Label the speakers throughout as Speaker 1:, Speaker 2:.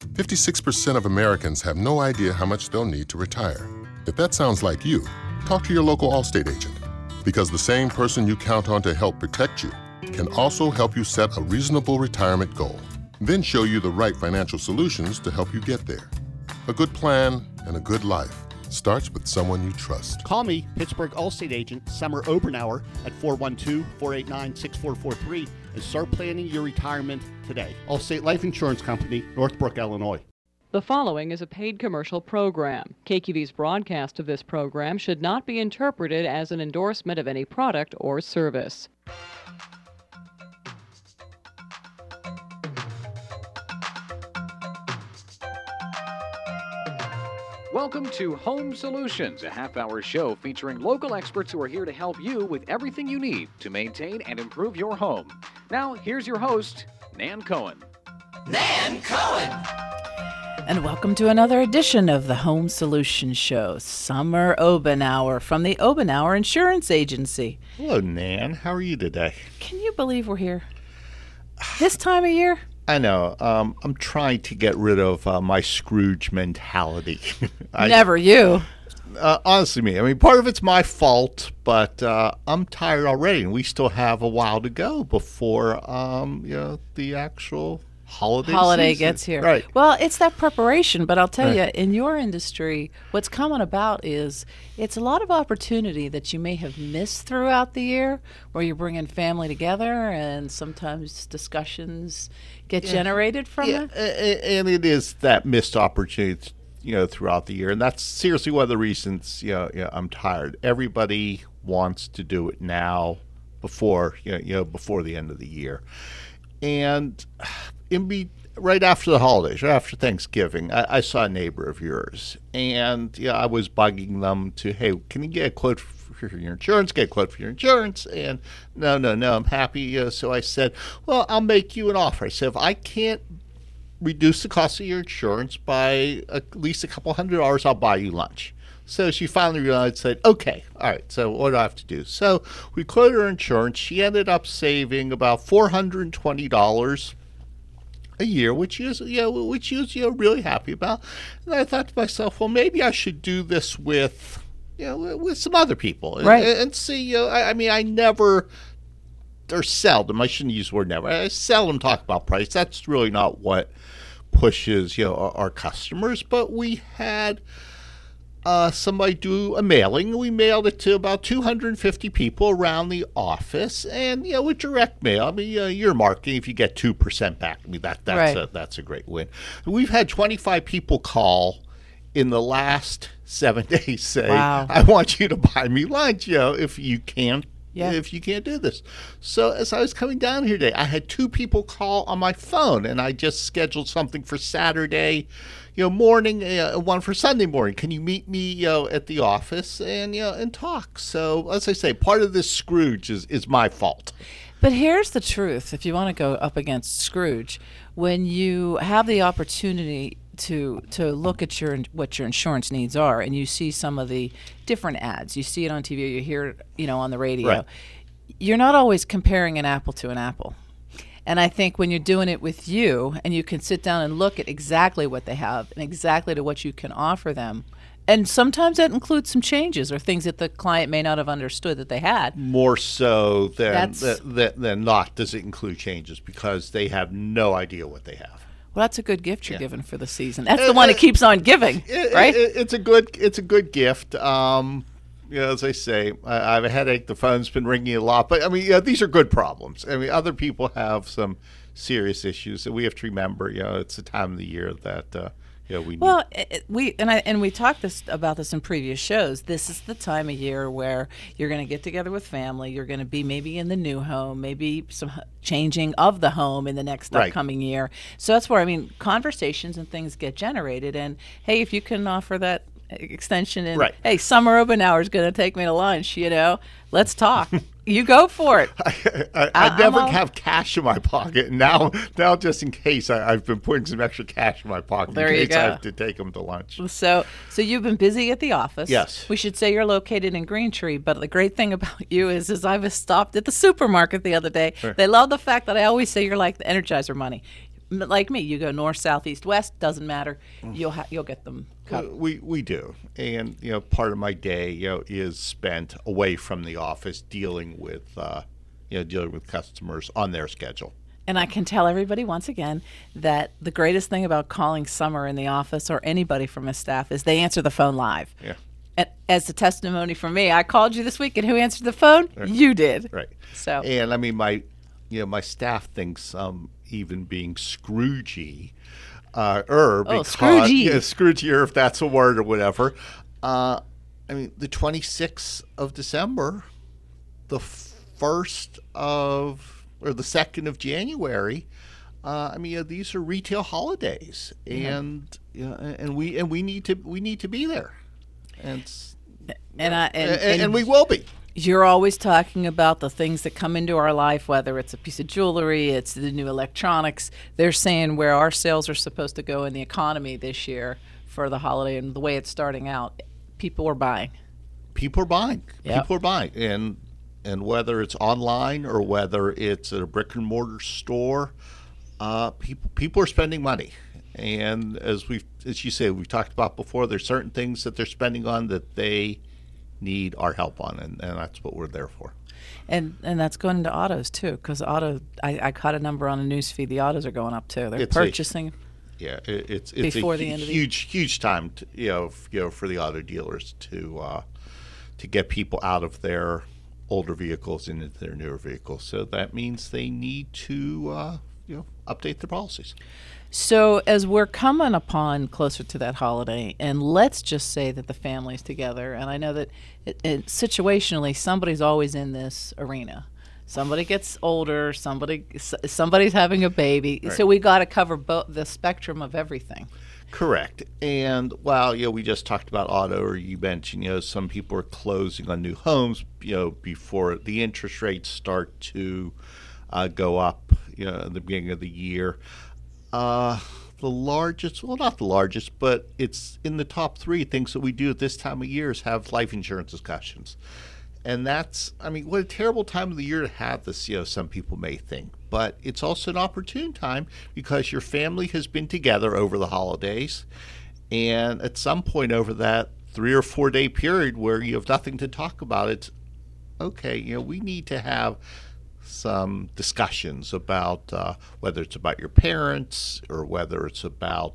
Speaker 1: 56% of Americans have no idea how much they'll need to retire. If that sounds like you, talk to your local Allstate agent, because the same person you count on to help protect you can also help you set a reasonable retirement goal, then show you the right financial solutions to help you get there. A good plan and a good life starts with someone you trust.
Speaker 2: Call me, Pittsburgh Allstate agent Summer Obernower at 412-489-6443 and start planning your retirement today. Allstate Life Insurance Company, Northbrook, Illinois.
Speaker 3: The following is a paid commercial program. KQV's broadcast of this program should not be interpreted as an endorsement of any product or service.
Speaker 4: Welcome to Home Solutions, a half-hour show featuring local experts who are here to help you with everything you need to maintain and improve your home. Now, here's your host, Nan Cohen.
Speaker 5: Nan Cohen!
Speaker 6: And welcome to another edition of the Home Solutions Show. Summer Obernower from the Obernower Insurance Agency.
Speaker 7: Hello, Nan. How are you today?
Speaker 6: Can you believe we're here? This time of year?
Speaker 7: I know. I'm trying to get rid of my Scrooge mentality.
Speaker 6: Never you.
Speaker 7: Honestly, me. I mean, part of it's my fault, but I'm tired already, and we still have a while to go before the actual holiday season
Speaker 6: gets here.
Speaker 7: Right.
Speaker 6: Well, it's that preparation, but I'll tell you, in your industry, what's coming about is it's a lot of opportunity that you may have missed throughout the year, where you're bringing family together, and sometimes discussions get generated from it.
Speaker 7: And it is that missed opportunity, throughout the year, and that's seriously one of the reasons. I'm tired. Everybody wants to do it now, before before the end of the year, and right after the holidays, right after Thanksgiving, I saw a neighbor of yours, and I was bugging them to, hey, can you get a quote for your insurance? Get a quote for your insurance? And no, I'm happy. So I said, well, I'll make you an offer. I said, if I can't reduce the cost of your insurance by at least a couple $100, I'll buy you lunch. So she finally realized, said, okay, all right, so what do I have to do? So we quoted her insurance. She ended up saving about $420 a year, which is really happy about. And I thought to myself, well, maybe I should do this with some other people,
Speaker 6: right?
Speaker 7: And see. I never, or seldom. I shouldn't use the word never. I seldom talk about price. That's really not what pushes our customers. But we had somebody do a mailing. We mailed it to about 250 people around the office, and with direct mail. I mean, your marketing, if you get 2% back, I mean that's right. That's a great win. We've had 25 people call in the last 7 days say, wow, I want you to buy me lunch, if you can't. Yeah. If you can't do this. So as I was coming down here today, I had 2 people call on my phone, and I just scheduled something for Saturday morning, one for Sunday morning. Can you meet me at the office and talk? So as I say, part of this Scrooge is my fault.
Speaker 6: But here's the truth. If you want to go up against Scrooge, when you have the opportunity to look at what your insurance needs are, and you see some of the different ads, you see it on TV, you hear it on the radio, right, you're not always comparing an apple to an apple. And I think when you're doing it with you, and you can sit down and look at exactly what they have and exactly to what you can offer them, and sometimes that includes some changes or things that the client may not have understood that they had.
Speaker 7: More so than not does it include changes, because they have no idea what they have.
Speaker 6: Well, that's a good gift you're giving for the season. That's the one that keeps on giving, right?
Speaker 7: It's a good gift. As I say, I have a headache. The phone's been ringing a lot. But, I mean, these are good problems. I mean, other people have some serious issues that we have to remember. It's the time of the year that we need.
Speaker 6: Well, we talked about this in previous shows. This is the time of year where you're going to get together with family. You're going to be maybe in the new home, maybe some changing of the home in the next upcoming year. So that's where, conversations and things get generated. And, hey, if you can offer that extension and hey, Summer Obernower is going to take me to lunch, let's talk. You go for it.
Speaker 7: I never have cash in my pocket. Now just in case, I've been putting some extra cash in my pocket in case I have to take them to lunch.
Speaker 6: So you've been busy at the office.
Speaker 7: Yes.
Speaker 6: We should say you're located in Green Tree, but the great thing about you is I was stopped at the supermarket the other day. Sure. They love the fact that I always say you're like the Energizer Bunny. like me, you go north, south, east, west, doesn't matter. You'll get them covered.
Speaker 7: We do, and part of my day is spent away from the office dealing with customers on their schedule.
Speaker 6: And I can tell everybody once again that the greatest thing about calling Summer in the office or anybody from his staff is they answer the phone live.
Speaker 7: Yeah.
Speaker 6: And as a testimony from me, I called you this week, and who answered the phone?
Speaker 7: Right.
Speaker 6: You did.
Speaker 7: Right.
Speaker 6: So.
Speaker 7: And I mean, my staff thinks even being Scroogey,
Speaker 6: Scroogey.
Speaker 7: Scroogier, if that's a word or whatever. I mean, the 26th of December, the 1st of or the 2nd of January. These are retail holidays, and we need to be there, and we will be.
Speaker 6: You're always talking about the things that come into our life, whether it's a piece of jewelry, it's the new electronics. They're saying where our sales are supposed to go in the economy this year for the holiday, and the way it's starting out, people are buying.
Speaker 7: People are buying.
Speaker 6: Yep.
Speaker 7: People are buying, and whether it's online or whether it's at a brick and mortar store, people are spending money. And as you say, we've talked about before, there's certain things that they're spending on that they need our help on, and that's what we're there for.
Speaker 6: And that's going into autos too, because I caught a number on a news feed. The autos are going up too. They're purchasing.
Speaker 7: It's
Speaker 6: before the
Speaker 7: a
Speaker 6: end of the
Speaker 7: huge time for the auto dealers to get people out of their older vehicles into their newer vehicles. So that means they need to update their policies.
Speaker 6: So as we're coming upon closer to that holiday, and let's just say that the family's together, and I know that situationally somebody's always in this arena. Somebody gets older, somebody's having a baby,
Speaker 7: right.
Speaker 6: So we got to cover the spectrum of everything.
Speaker 7: Correct. And while we just talked about auto, or you mentioned some people are closing on new homes before the interest rates start to go up at the beginning of the year. The largest, well, not the largest, but it's in the top 3 things that we do at this time of year is have life insurance discussions. And that's, what a terrible time of the year to have this, some people may think. But it's also an opportune time because your family has been together over the holidays. And at some point over that 3 or 4 day period where you have nothing to talk about, it's okay, we need to have some discussions about whether it's about your parents or whether it's about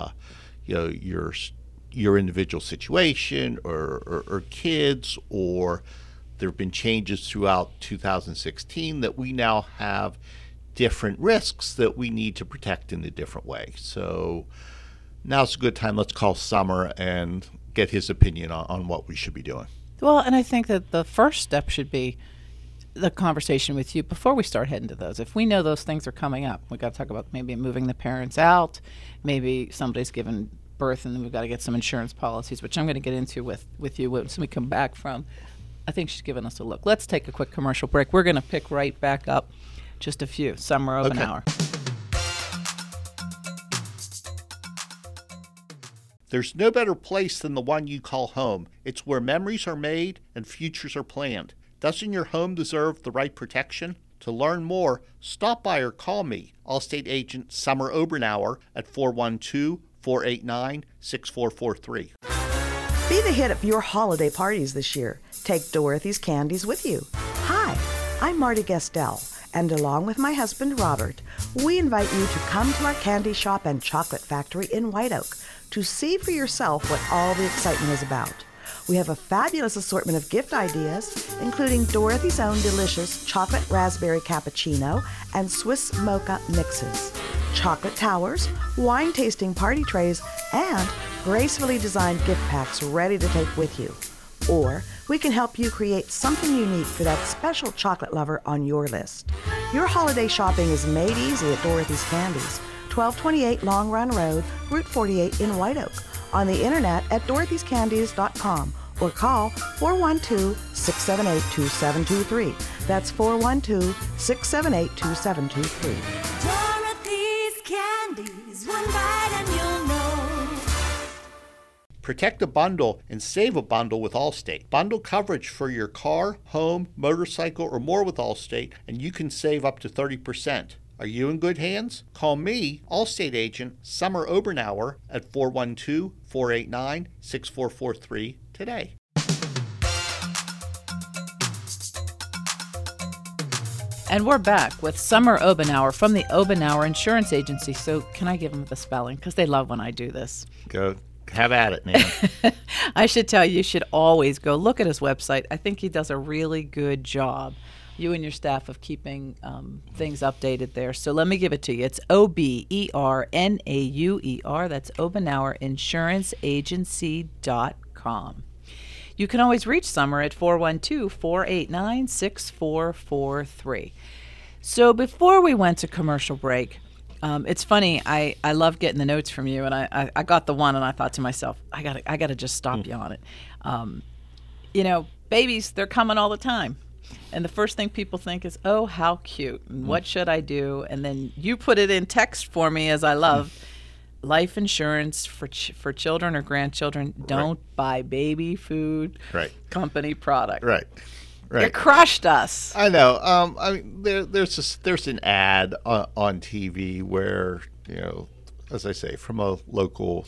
Speaker 7: your individual situation or kids, or there have been changes throughout 2016 that we now have different risks that we need to protect in a different way. So now's a good time. Let's call Summer and get his opinion on what we should be doing.
Speaker 6: Well, and I think that the first step should be the conversation with you before we start heading to those. If we know those things are coming up, we've got to talk about maybe moving the parents out, maybe somebody's given birth, and then we've got to get some insurance policies, which I'm going to get into with you when we come back from. I think she's given us a look. Let's take a quick commercial break. We're going to pick right back up just a few. Summer Obenauer.
Speaker 7: There's no better place than the one you call home. It's where memories are made and futures are planned. Doesn't your home deserve the right protection? To learn more, stop by or call me, Allstate agent Summer Obenauer at 412-489-6443.
Speaker 8: Be the hit at your holiday parties this year. Take Dorothy's Candies with you. Hi, I'm Marty Gestel, and along with my husband Robert, we invite you to come to our candy shop and chocolate factory in White Oak to see for yourself what all the excitement is about. We have a fabulous assortment of gift ideas, including Dorothy's own delicious chocolate raspberry cappuccino and Swiss mocha mixes, chocolate towers, wine tasting party trays, and gracefully designed gift packs ready to take with you. Or we can help you create something unique for that special chocolate lover on your list. Your holiday shopping is made easy at Dorothy's Candies, 1228 Long Run Road, Route 48 in White Oak. On the internet at dorothyscandies.com or call 412-678-2723. That's 412-678-2723.
Speaker 5: Dorothy's Candies, one bite and you'll know.
Speaker 7: Protect a bundle and save a bundle with Allstate. Bundle coverage for your car, home, motorcycle, or more with Allstate, and you can save up to 30%. Are you in good hands? Call me, Allstate agent Summer Obernower, at 412-489-6443 today.
Speaker 6: And we're back with Summer Obenauer from the Obenauer Insurance Agency. So can I give them the spelling? Because they love when I do this.
Speaker 7: Go have at it, man.
Speaker 6: I should tell you should always go look at his website. I think he does a really good job, you and your staff, of keeping things updated there. So let me give it to you. It's OBERNAUER. That's ObenauerInsuranceAgency.com. You can always reach Summer at 412-489-6443. So before we went to commercial break, it's funny, I love getting the notes from you, and I got the one, and I thought to myself, I gotta just stop you on it. Babies, they're coming all the time. And the first thing people think is, oh, how cute, and what should I do? And then you put it in text for me, as I love. Life insurance for children or grandchildren. Don't buy baby food company product.
Speaker 7: Right.
Speaker 6: You crushed us.
Speaker 7: I know. I mean, there's an ad on TV where, as I say, from a national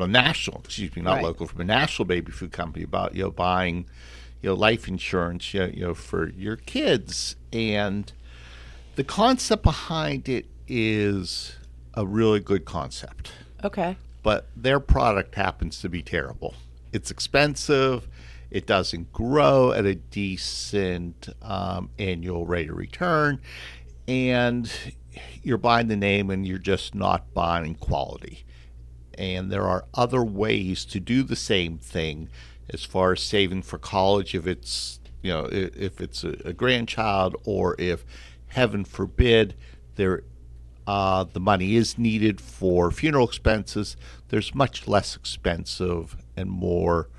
Speaker 7: baby food company about buying life insurance for your kids, and the concept behind it is a really good concept.
Speaker 6: Okay.
Speaker 7: But their product happens to be terrible. It's expensive. It doesn't grow at a decent annual rate of return. And you're buying the name and you're just not buying quality. And there are other ways to do the same thing as far as saving for college if it's, if it's a grandchild, or if, heaven forbid, the money is needed for funeral expenses. There's much less expensive and more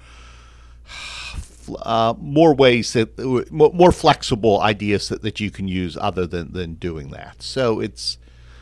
Speaker 7: ways more flexible ideas that you can use other than doing that. So it's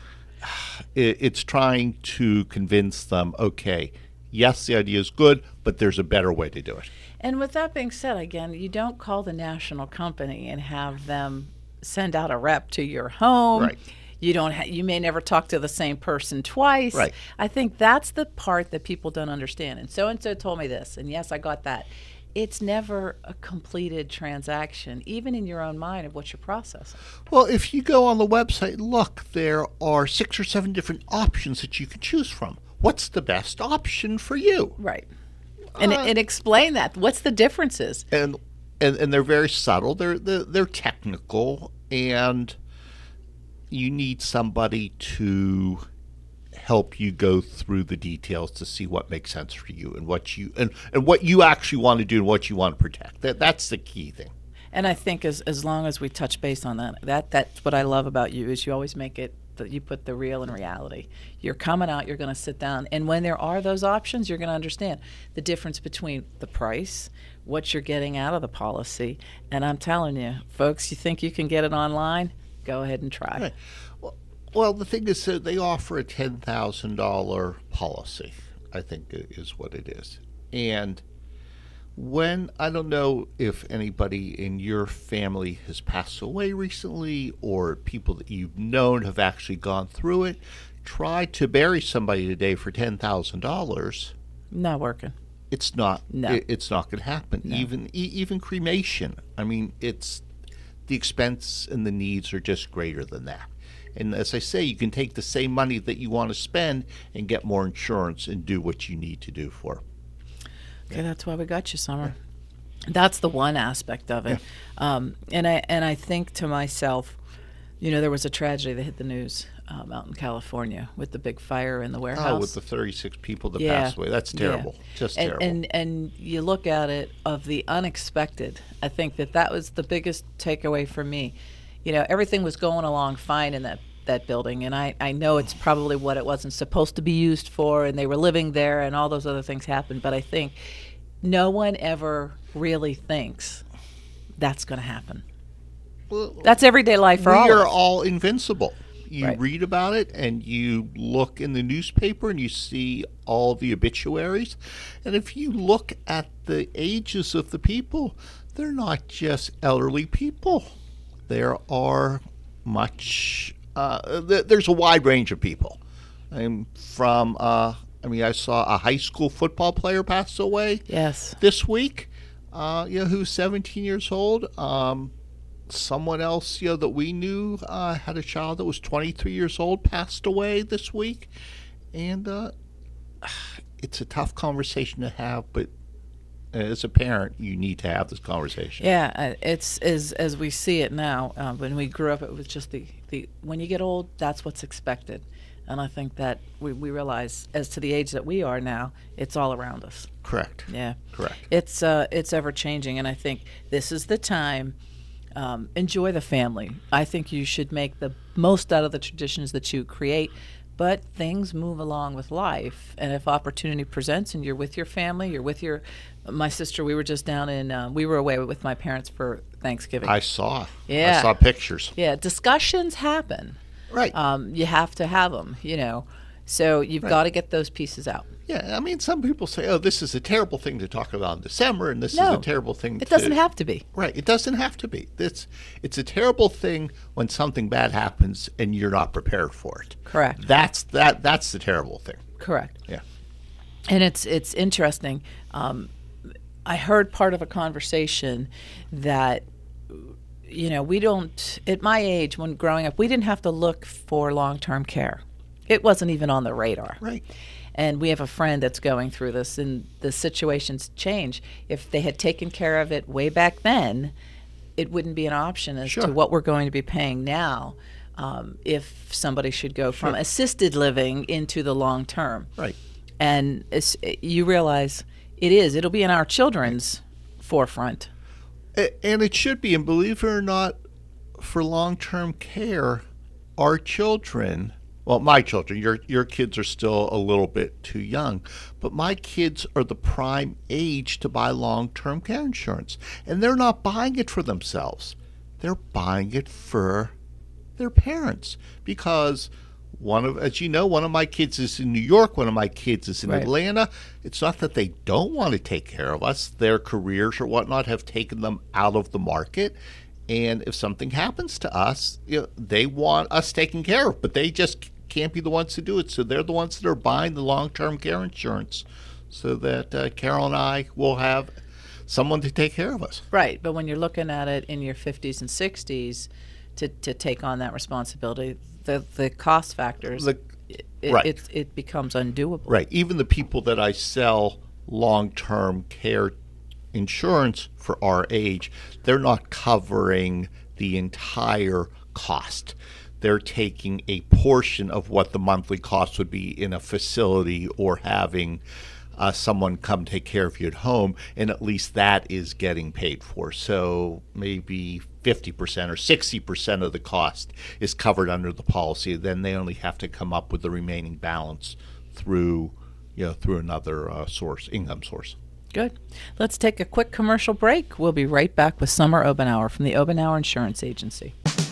Speaker 7: trying to convince them, okay, yes, the idea is good, but there's a better way to do it.
Speaker 6: And with that being said, again, you don't call the national company and have them send out a rep to your home.
Speaker 7: Right.
Speaker 6: You may never talk to the same person twice.
Speaker 7: Right.
Speaker 6: I think that's the part that people don't understand. And so told me this, and yes, I got that. It's never a completed transaction, even in your own mind of what you're processing.
Speaker 7: Well, if you go on the website, look, there are 6 or 7 different options that you can choose from. What's the best option for you?
Speaker 6: Right. And explain that. What's the differences?
Speaker 7: And they're very subtle. They're technical, and you need somebody to help you go through the details to see what makes sense for you and what you actually want to do and what you want to protect. That's the key thing.
Speaker 6: And I think as long as we touch base on that's what I love about you, is you always make it that you put the real in reality. You're coming out, you're going to sit down, and when there are those options, you're going to understand the difference between the price, what you're getting out of the policy. And I'm telling you, folks, you think you can get it online? Go ahead and try.
Speaker 7: Right. Well, the thing is that they offer a $10,000 policy, I think is what it is. And I don't know if anybody in your family has passed away recently, or people that you've known have actually gone through it, try to bury somebody today for $10,000.
Speaker 6: Not working.
Speaker 7: It's not.
Speaker 6: No.
Speaker 7: It's not going to happen.
Speaker 6: No.
Speaker 7: Even cremation. I mean, it's the expense and the needs are just greater than that. And as I say, you can take the same money that you want to spend and get more insurance and do what you need to do for.
Speaker 6: Okay, that's why we got you, Summer. Yeah. That's the one aspect of it. Yeah. And I think to myself, there was a tragedy that hit the news out in California with the big fire in the warehouse.
Speaker 7: Oh, with the 36 people that passed away. That's terrible. Yeah. Just terrible.
Speaker 6: And you look at it of the unexpected. I think that was the biggest takeaway for me. Everything was going along fine in that building, and I know it's probably what it wasn't supposed to be used for, and they were living there, and all those other things happened. But I think no one ever really thinks that's going to happen. Well, that's everyday life for all of us.
Speaker 7: We are all invincible. You
Speaker 6: right.
Speaker 7: read about it, and you look in the newspaper, and you see all the obituaries. And if you look at the ages of the people, they're not just elderly people. There are much there's a wide range of people. I saw a high school football player pass away.
Speaker 6: Yes.
Speaker 7: This week, who's 17 years old. Someone else, that we knew had a child that was 23 years old, passed away this week. And it's a tough conversation to have, but as a parent, you need to have this conversation.
Speaker 6: Yeah, it's as we see it now. When we grew up, it was just the when you get old, that's what's expected. And I think that we realize, as to the age that we are now, it's all around us.
Speaker 7: Correct.
Speaker 6: Yeah.
Speaker 7: Correct.
Speaker 6: It's ever changing, and I think this is the time. Enjoy the family. I think you should make the most out of the traditions that you create, but things move along with life. And if opportunity presents and you're with your family, my sister, we were just down in, we were away with my parents for Thanksgiving.
Speaker 7: I saw
Speaker 6: Yeah.
Speaker 7: I saw pictures.
Speaker 6: Yeah, discussions happen.
Speaker 7: Right.
Speaker 6: You have to have them, So you've
Speaker 7: Right.
Speaker 6: got to get those pieces out.
Speaker 7: Yeah, some people say, oh, this is a terrible thing to talk about in December, and this is
Speaker 6: No,
Speaker 7: a terrible thing
Speaker 6: It doesn't have to be.
Speaker 7: Right, it doesn't have to be. It's a terrible thing when something bad happens and you're not prepared for it.
Speaker 6: Correct.
Speaker 7: That's the terrible thing.
Speaker 6: Correct.
Speaker 7: Yeah.
Speaker 6: And it's interesting. I heard part of a conversation that, we don't, at my age, when growing up, we didn't have to look for long-term care. It wasn't even on the radar.
Speaker 7: Right.
Speaker 6: And we have a friend that's going through this, and the situations change. If they had taken care of it way back then, it wouldn't be an option as
Speaker 7: Sure.
Speaker 6: to what we're going to be paying now if somebody should go from assisted living into the long term.
Speaker 7: Right.
Speaker 6: And you realize it'll be in our children's forefront.
Speaker 7: And it should be, and believe it or not, for long-term care, our children, well, my children, your kids are still a little bit too young, but my kids are the prime age to buy long-term care insurance. And they're not buying it for themselves. They're buying it for their parents, because as you know, one of my kids is in New York, one of my kids is in
Speaker 6: Right.
Speaker 7: Atlanta. It's not that they don't want to take care of us. Their careers or whatnot have taken them out of the market. And if something happens to us, they want us taken care of, but they just can't be the ones to do it. So they're the ones that are buying the long-term care insurance so that Carol and I will have someone to take care of us.
Speaker 6: Right, but when you're looking at it in your 50s and 60s to take on that responsibility, the cost factors, it becomes undoable.
Speaker 7: Right. Even the people that I sell long-term care insurance for our age, they're not covering the entire cost. They're taking a portion of what the monthly cost would be in a facility or having someone come take care of you at home, and at least that is getting paid for. So maybe 50% or 60% of the cost is covered under the policy. Then they only have to come up with the remaining balance through another income source.
Speaker 6: Good. Let's take a quick commercial break. We'll be right back with Summer Obenauer from the Obenauer Insurance Agency.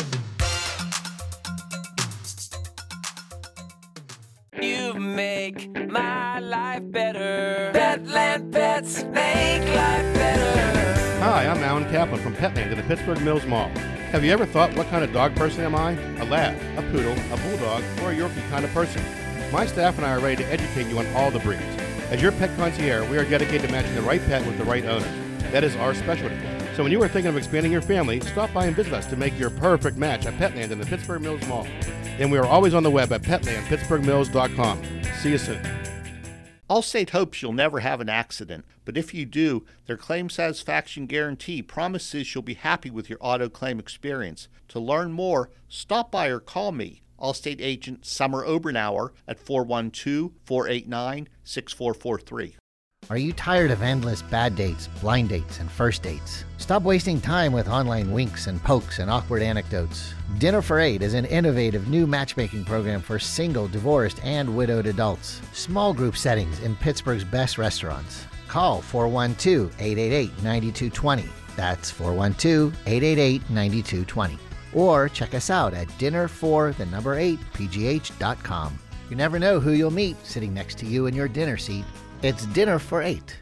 Speaker 9: You make my life better. Petland Pets make life better.
Speaker 2: Hi, I'm Alan Kaplan from Petland in the Pittsburgh Mills Mall. Have you ever thought, what kind of dog person am I? A lab, a poodle, a bulldog, or a Yorkie kind of person? My staff and I are ready to educate you on all the breeds. As your pet concierge, we are dedicated to matching the right pet with the right owner. That is our specialty. So when you are thinking of expanding your family, stop by and visit us to make your perfect match at Petland in the Pittsburgh Mills Mall. And we are always on the web at petlandpittsburghmills.com. See you soon.
Speaker 7: Allstate hopes you'll never have an accident, but if you do, their claim satisfaction guarantee promises you'll be happy with your auto claim experience. To learn more, stop by or call me, Allstate agent Summer Obenauer, at 412-489-6443.
Speaker 10: Are you tired of endless bad dates, blind dates, and first dates? Stop wasting time with online winks and pokes and awkward anecdotes. Dinner for Eight is an innovative new matchmaking program for single, divorced, and widowed adults. Small group settings in Pittsburgh's best restaurants. Call 412-888-9220. That's 412-888-9220. Or check us out at dinner48pgh.com. You never know who you'll meet sitting next to you in your dinner seat. It's Dinner for Eight.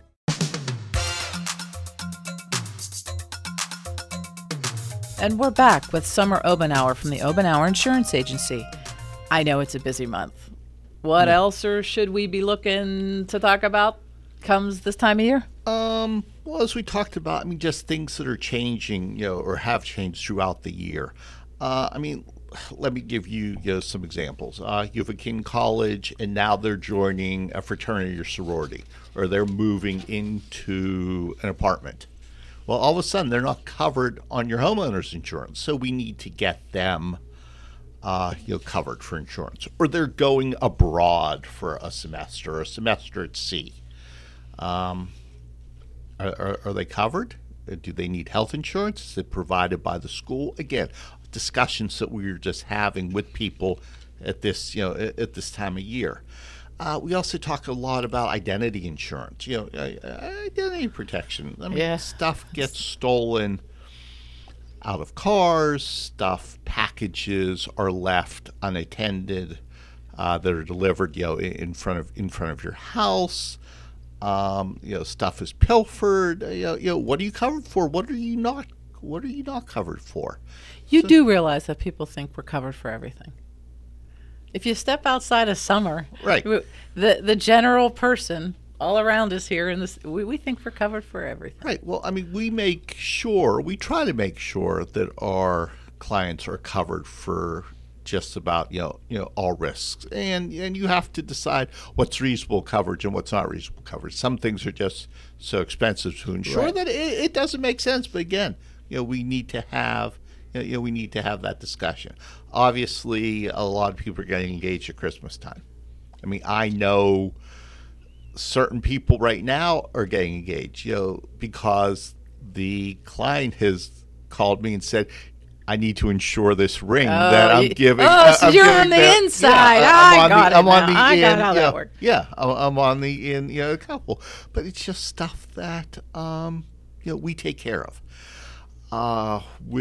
Speaker 6: And we're back with Summer Obenauer from the Obenauer Insurance Agency. I know it's a busy month. What else or should we be looking to talk about comes this time of year?
Speaker 7: Well, as we talked about, I mean, just things that are changing, or have changed throughout the year. I mean, let me give you, some examples. You have a kid in college, and now they're joining a fraternity or sorority, or they're moving into an apartment. Well, all of a sudden, they're not covered on your homeowner's insurance, so we need to get them, covered for insurance. Or they're going abroad for a semester at sea. Are they covered? Do they need health insurance? Is it provided by the school? Again, discussions that we were just having with people at this, at this time of year. We also talk a lot about identity insurance, identity protection. I mean, stuff gets stolen out of cars, packages are left unattended that are delivered, in front of your house. Stuff is pilfered. What are you covered for? What are you not covered for?
Speaker 6: You do realize that people think we're covered for everything. If you step outside of summer,
Speaker 7: right,
Speaker 6: the general person all around us here in this, we think we're covered for everything.
Speaker 7: Right. Well, I mean, we try to make sure that our clients are covered for just about all risks, and you have to decide what's reasonable coverage and what's not reasonable coverage. Some things are just so expensive to insure that it doesn't make sense. But again, we need to have that discussion. Obviously, a lot of people are getting engaged at Christmas time. I mean, I know certain people right now are getting engaged, because the client has called me and said, I need to insure this ring that I'm giving.
Speaker 6: So you're on the inside. I got how that works.
Speaker 7: Yeah, I'm on the in, couple. But it's just stuff that, we take care of.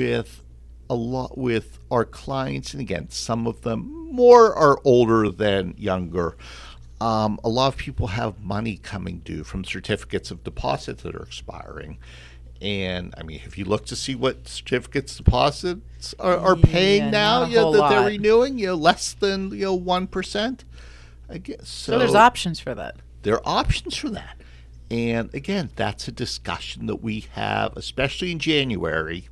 Speaker 7: With our clients, and again, some of them more are older than younger. A lot of people have money coming due from certificates of deposit that are expiring. And I mean, if you look to see what certificates deposits are paying now, that they're renewing, less than 1%.
Speaker 6: So there's options for that.
Speaker 7: There are options for that. And again, that's a discussion that we have, especially in January.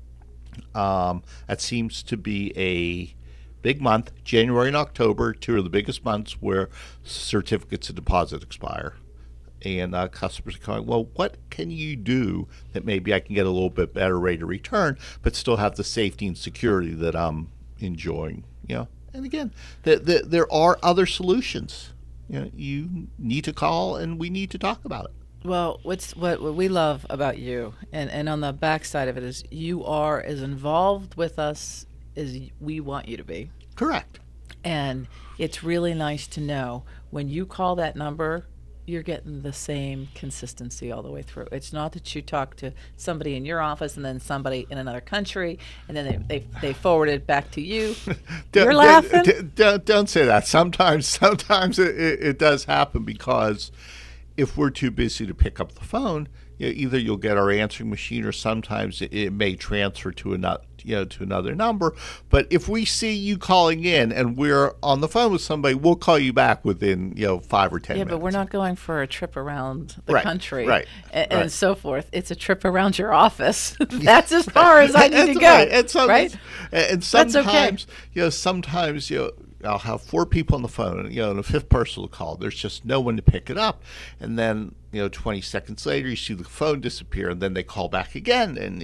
Speaker 7: That seems to be a big month. January and October, 2 of the biggest months where certificates of deposit expire. And customers are going, well, what can you do that maybe I can get a little bit better rate of return, but still have the safety and security that I'm enjoying? And again, there are other solutions. You need to call, and we need to talk about it.
Speaker 6: Well, what we love about you, and on the backside of it, is you are as involved with us as we want you to be.
Speaker 7: Correct.
Speaker 6: And it's really nice to know when you call that number, you're getting the same consistency all the way through. It's not that you talk to somebody in your office and then somebody in another country, and then they forward it back to you. You're laughing.
Speaker 7: Don't say that. Sometimes it does happen, because if we're too busy to pick up the phone, either you'll get our answering machine, or sometimes it may transfer to another number. But if we see you calling in and we're on the phone with somebody, we'll call you back within 5 or 10 minutes.
Speaker 6: Yeah, but we're not going for a trip around the country,
Speaker 7: and
Speaker 6: so forth. It's a trip around your office. That's as far as I need to go.
Speaker 7: Right. And sometimes,
Speaker 6: okay.
Speaker 7: Sometimes I'll have 4 people on the phone, and a 5th person will call. There's just no one to pick it up, and then 20 seconds later, you see the phone disappear, and then they call back again, and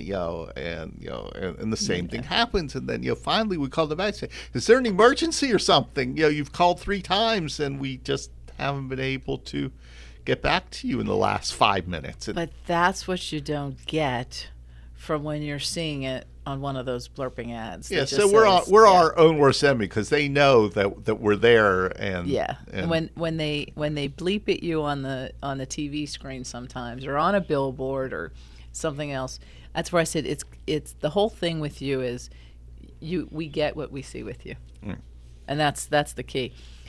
Speaker 7: the same thing happens, and then finally we call them back and say, "Is there an emergency or something? You've called 3 times, and we just haven't been able to get back to you in the last 5 minutes."
Speaker 6: But that's what you don't get from when you're seeing it on one of those blurping ads.
Speaker 7: Yeah, so we're our own worst enemy, because they know that we're there, and
Speaker 6: and when they bleep at you on the TV screen sometimes, or on a billboard or something else, that's where I said it's the whole thing with you is we get what we see with you, and that's the key.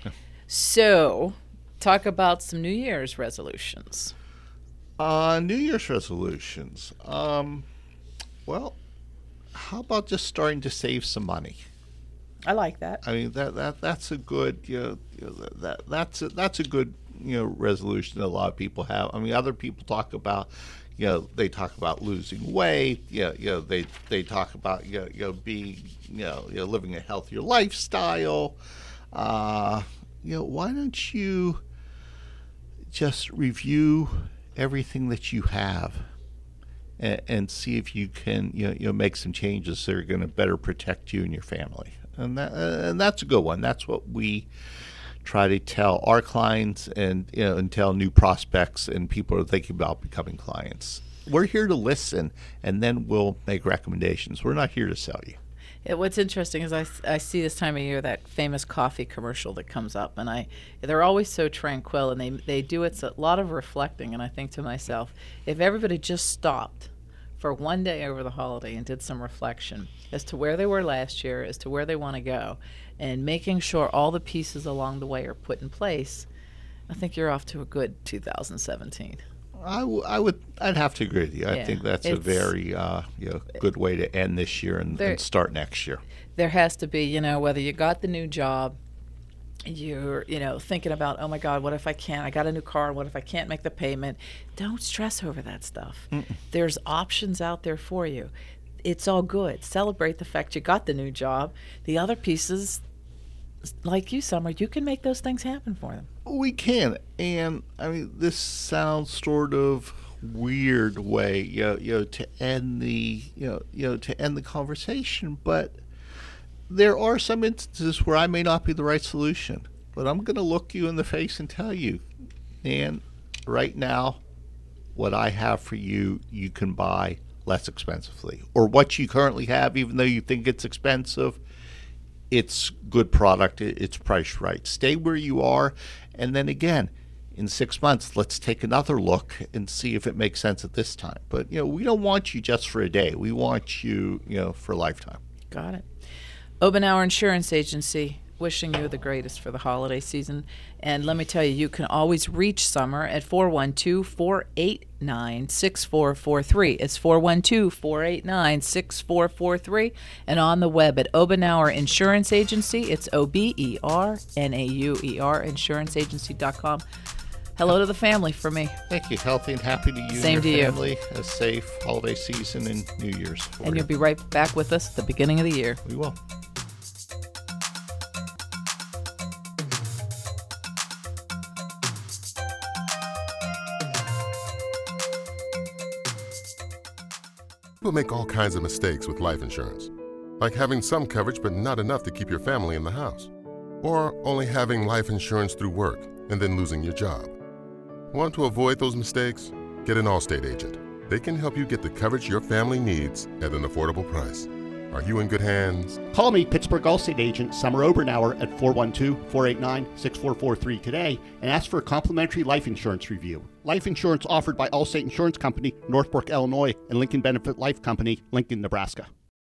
Speaker 6: So, talk about some New Year's resolutions.
Speaker 7: New Year's resolutions. Well, how about just starting to save some money?
Speaker 6: I like that.
Speaker 7: I mean, that's a good, that's a good, resolution that a lot of people have. I mean, other people talk about, they talk about losing weight. They talk about, being, living a healthier lifestyle. Why don't you just review everything that you have and see if you can, make some changes that are going to better protect you and your family. And that's a good one. That's what we try to tell our clients and tell new prospects and people who are thinking about becoming clients. We're here to listen, and then we'll make recommendations. We're not here to sell you.
Speaker 6: What's interesting is I see this time of year that famous coffee commercial that comes up, and they're always so tranquil, and they do a lot of reflecting, and I think to myself, if everybody just stopped for one day over the holiday and did some reflection as to where they were last year, as to where they want to go, and making sure all the pieces along the way are put in place, I think you're off to a good 2017.
Speaker 7: I'd have to agree with you. I think that's a very good way to end this year and start next year.
Speaker 6: There has to be, whether you got the new job, you're thinking about, oh my God, what if I can't? I got a new car. What if I can't make the payment? Don't stress over that stuff. There's options out there for you. It's all good. Celebrate the fact you got the new job. The other pieces, like you, Summer, you can make those things happen for them.
Speaker 7: We can, and I mean, this sounds sort of weird way, to end the conversation, but there are some instances where I may not be the right solution. But I'm going to look you in the face and tell you, Nan, right now, what I have for you, you can buy less expensively, or what you currently have, even though you think it's expensive. It's good product. It's priced right. Stay where you are. And then again, in 6 months, let's take another look and see if it makes sense at this time. But, we don't want you just for a day. We want you, for a lifetime.
Speaker 6: Got it. Obenauer Insurance Agency, wishing you the greatest for the holiday season. And let me tell you, you can always reach Summer at 412-489-6443. It's 412-489-6443. And on the web at Obenauer Insurance Agency, it's OBERNAUER, insuranceagency.com. Hello to the family for me.
Speaker 7: Thank you. Healthy and happy to you
Speaker 6: Same
Speaker 7: and your
Speaker 6: to
Speaker 7: family. A safe holiday season and New Year's.
Speaker 6: And you'll be right back with us at the beginning of the year.
Speaker 7: We will.
Speaker 1: People make all kinds of mistakes with life insurance, like having some coverage but not enough to keep your family in the house, or only having life insurance through work and then losing your job. Want to avoid those mistakes? Get an Allstate agent. They can help you get the coverage your family needs at an affordable price. Are you in good hands?
Speaker 11: Call me, Pittsburgh Allstate agent Summer Obenauer at 412-489-6443 today and ask for a complimentary life insurance review. Life insurance offered by Allstate Insurance Company, Northbrook, Illinois, and Lincoln Benefit Life Company, Lincoln, Nebraska.